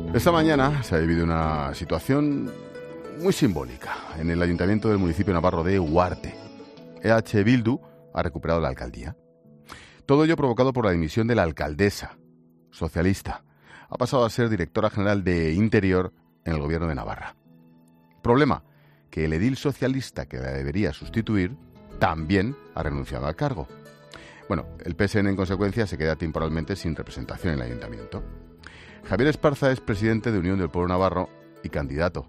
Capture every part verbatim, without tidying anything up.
Esta mañana se ha vivido una situación muy simbólica en el ayuntamiento del municipio navarro de Huarte. E H Bildu ha recuperado la alcaldía. Todo ello provocado por la dimisión de la alcaldesa socialista. Ha pasado a ser directora general de Interior en el gobierno de Navarra. Problema, que el edil socialista que la debería sustituir también ha renunciado al cargo. Bueno, el P S N en consecuencia se queda temporalmente sin representación en el ayuntamiento. Javier Esparza es presidente de Unión del Pueblo Navarro y candidato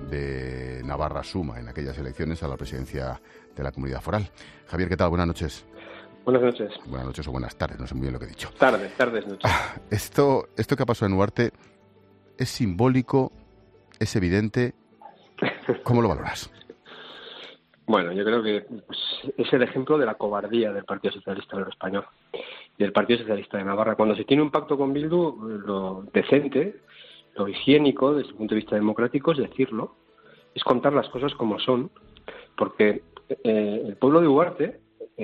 de Navarra Suma en aquellas elecciones a la presidencia de la Comunidad Foral. Javier, ¿qué tal? Buenas noches. Buenas noches. Buenas noches o buenas tardes, no sé muy bien lo que he dicho. Tardes, tardes, noches. Ah, esto, esto que ha pasado en Huarte es simbólico, es evidente. ¿Cómo lo valoras? Bueno, yo creo que pues, es el ejemplo de la cobardía del Partido Socialista Obrero Español y del Partido Socialista de Navarra. Cuando se tiene un pacto con Bildu, lo decente, lo higiénico desde el punto de vista democrático es decirlo, es contar las cosas como son, porque eh, el pueblo de Huarte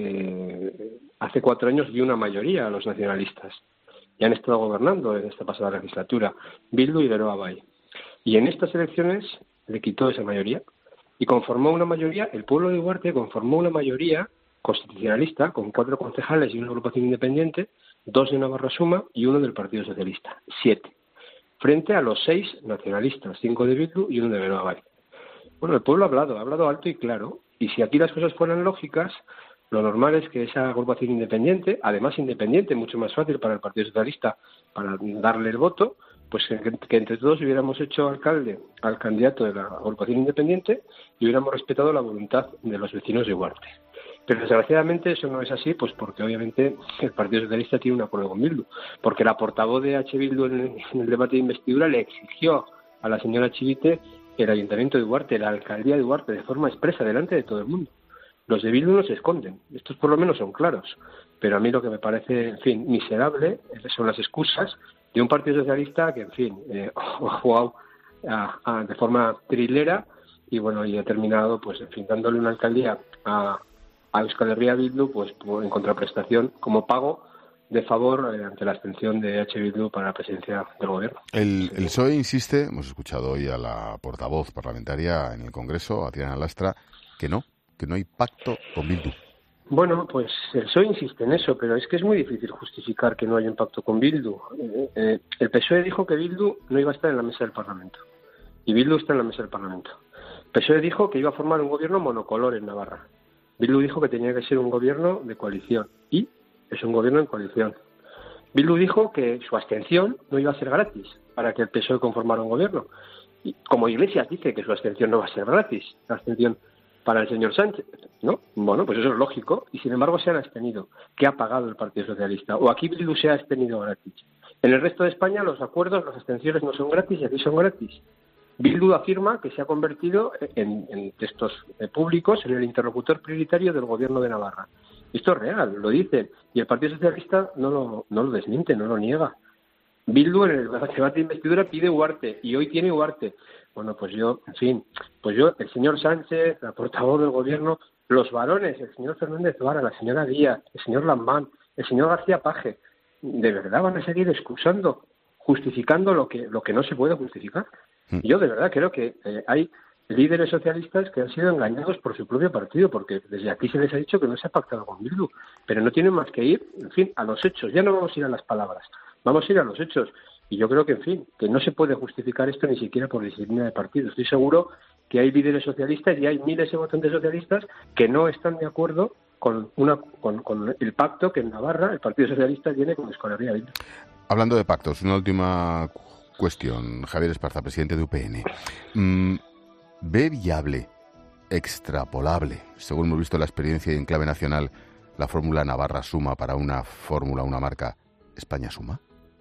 eh, hace cuatro años dio una mayoría a los nacionalistas y han estado gobernando en esta pasada legislatura, Bildu y Geroa Bai. Y en estas elecciones le quitó esa mayoría y conformó una mayoría, el pueblo de Huarte conformó una mayoría constitucionalista con cuatro concejales y una agrupación independiente, dos de Navarra Suma y uno del Partido Socialista, siete, frente a los seis nacionalistas, cinco de Bildu y uno de Geroa Bai. Bueno, el pueblo ha hablado, ha hablado alto y claro, y si aquí las cosas fueran lógicas, lo normal es que esa agrupación independiente, además independiente, mucho más fácil para el Partido Socialista, para darle el voto, pues que, que entre todos hubiéramos hecho alcalde al candidato de la agrupación independiente y hubiéramos respetado la voluntad de los vecinos de Huarte. Pero desgraciadamente eso no es así, pues porque obviamente el Partido Socialista tiene un acuerdo con Bildu, porque la portavoz de H. Bildu en el, en el debate de investidura le exigió a la señora Chivite el ayuntamiento de Huarte, la alcaldía de Huarte, de forma expresa delante de todo el mundo. Los de Bildu no se esconden, estos por lo menos son claros, pero a mí lo que me parece, en fin, miserable son las excusas de un Partido Socialista que, en fin, eh, ha jugado a, a, de forma trilera y, bueno, y ha terminado, pues, en fin, dándole una alcaldía a, a Euskal Herria Bildu, pues, en contraprestación, como pago de favor eh, ante la abstención de H. Bildu para la presidencia del gobierno. El, el P S O E insiste, hemos escuchado hoy a la portavoz parlamentaria en el Congreso, a Triana Lastra, que no, que no hay pacto con Bildu. Bueno, pues el P S O E insiste en eso, pero es que es muy difícil justificar que no haya un pacto con Bildu. Eh, eh, el P S O E dijo que Bildu no iba a estar en la mesa del Parlamento, y Bildu está en la mesa del Parlamento. El P S O E dijo que iba a formar un gobierno monocolor en Navarra. Bildu dijo que tenía que ser un gobierno de coalición, y es un gobierno en coalición. Bildu dijo que su abstención no iba a ser gratis para que el P S O E conformara un gobierno. Y como Iglesias dice que su abstención no va a ser gratis, la abstención para el señor Sánchez, ¿no? Bueno, pues eso es lógico, y sin embargo se han abstenido. ¿Qué ha pagado el Partido Socialista? O aquí Bildu se ha abstenido gratis. En el resto de España los acuerdos, las abstenciones no son gratis y aquí son gratis. Bildu afirma que se ha convertido en, en textos públicos en el interlocutor prioritario del gobierno de Navarra. Esto es real, lo dicen, y el Partido Socialista no lo, no lo desmiente, no lo niega. Bildu en el debate de investidura pide Huarte, y hoy tiene Huarte. Bueno, pues yo, en fin, pues yo, el señor Sánchez, la portavoz del gobierno, los varones, el señor Fernández Vara, la señora Díaz, el señor Lambán, el señor García Paje, ¿de verdad van a seguir excusando, justificando lo que lo que no se puede justificar? Yo de verdad creo que eh, hay líderes socialistas que han sido engañados por su propio partido, porque desde aquí se les ha dicho que no se ha pactado con Bildu, pero no tienen más que ir, en fin, a los hechos. Ya no vamos a ir a las palabras, vamos a ir a los hechos. Y yo creo que, en fin, que no se puede justificar esto ni siquiera por disciplina de partido. Estoy seguro que hay líderes socialistas y hay miles de votantes socialistas que no están de acuerdo con una con, con el pacto que en Navarra el Partido Socialista tiene con Euskal Herria Bildu. Hablando de pactos, una última cuestión. Javier Esparza, presidente de U P N. Mm, ¿Ve viable, extrapolable, según hemos visto la experiencia en clave nacional, la fórmula Navarra Suma para una fórmula, una marca España Suma?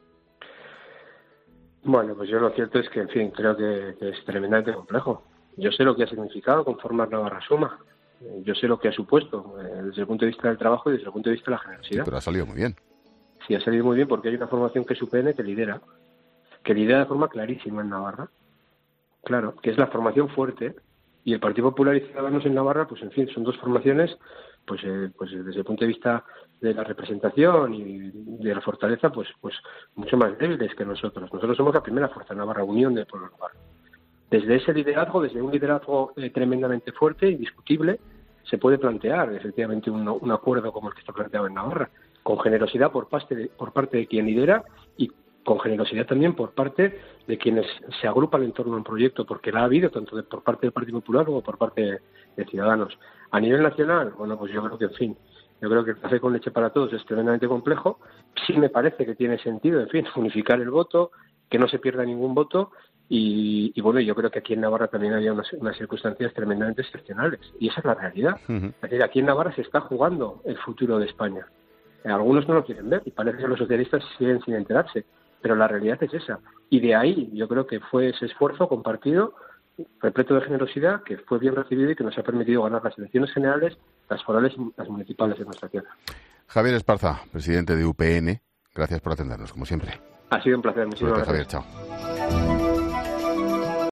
Bueno, pues yo lo cierto es que, en fin, creo que, que es tremendamente complejo. Yo sé lo que ha significado conformar Navarra Suma. Yo sé lo que ha supuesto eh, desde el punto de vista del trabajo y desde el punto de vista de la generosidad. Sí, pero ha salido muy bien. Sí, ha salido muy bien porque hay una formación que es U P N que lidera, que lidera de forma clarísima en Navarra. Claro, que es la formación fuerte. Y el Partido Popular y Ciudadanos en Navarra, pues en fin, son dos formaciones pues, eh, pues desde el punto de vista de la representación y de la fortaleza, pues, pues mucho más débiles que nosotros. Nosotros somos la primera fuerza en Navarra, Unión del Pueblo Navarro. Desde ese liderazgo, desde un liderazgo eh, tremendamente fuerte, indiscutible, se puede plantear efectivamente un, un acuerdo como el que está planteado en Navarra, con generosidad por parte de, por parte de quien lidera y con generosidad también por parte de quienes se agrupan en torno a un proyecto, porque la ha habido tanto de, por parte del Partido Popular como por parte de, de Ciudadanos. A nivel nacional, bueno, pues yo creo que, en fin, yo creo que el café con leche para todos es tremendamente complejo. Sí me parece que tiene sentido, en fin, unificar el voto, que no se pierda ningún voto. Y, y bueno, yo creo que aquí en Navarra también había unas, unas circunstancias tremendamente excepcionales. Y esa es la realidad. Uh-huh. Es decir, aquí en Navarra se está jugando el futuro de España. Algunos no lo quieren ver y parece que los socialistas siguen sin enterarse. Pero la realidad es esa. Y de ahí yo creo que fue ese esfuerzo compartido, repleto de generosidad, que fue bien recibido y que nos ha permitido ganar las elecciones generales, las forales y las municipales de nuestra tierra. Javier Esparza, presidente de U P N, gracias por atendernos, como siempre. Ha sido un placer. Muchísimas gracias. Javier, chao.